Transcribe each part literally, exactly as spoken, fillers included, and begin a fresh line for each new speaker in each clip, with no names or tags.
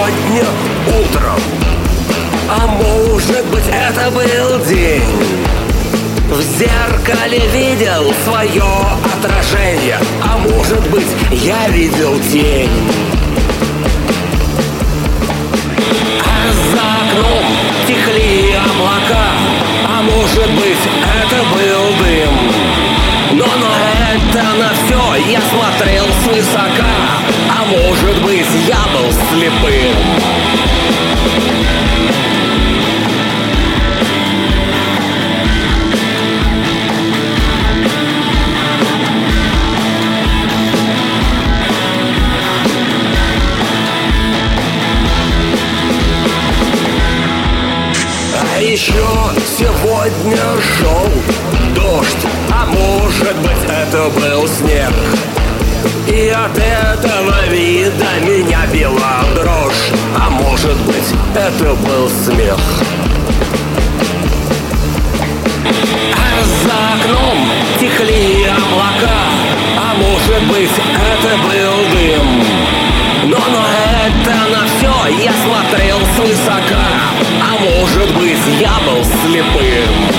сегодня утром, а может быть это был день. В зеркале видел свое отражение, а может быть я видел тень. А за окном текли облака, а может быть это был дым. Но на это на все я смотрел свысока, а может быть я был слепым. А еще сегодня шел дождь, а может быть это был снег. И от этого вида меня била дрожь, а может быть это был смех. А за окном текли облака, а может быть это был дым. Но на это на все я смотрел свысока, а может быть я был слепым.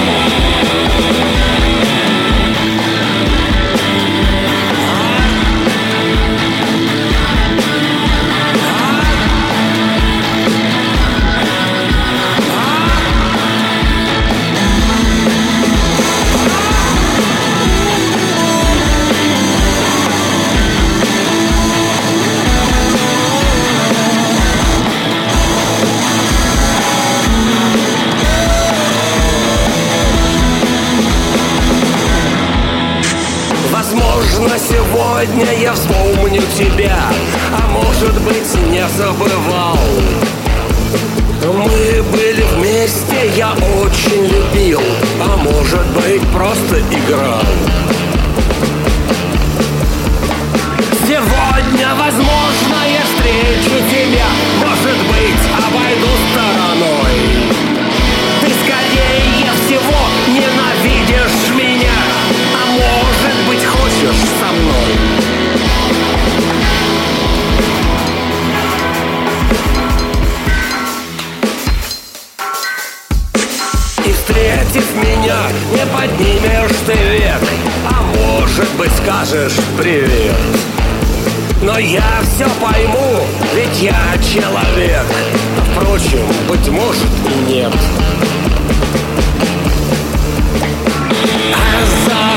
Возможно, сегодня я вспомню тебя, а может быть не забывал. Мы были вместе, я очень любил, а может быть просто играл. Сегодня, возможно, я встречу тебя, может быть, обойду стороной. Ты скорее всего ненавидишь меня, а может быть хочешь со мной. И встретив меня, не поднимешь ты век, а может быть скажешь привет. Но я все пойму, ведь я человек, впрочем, быть может и нет. А за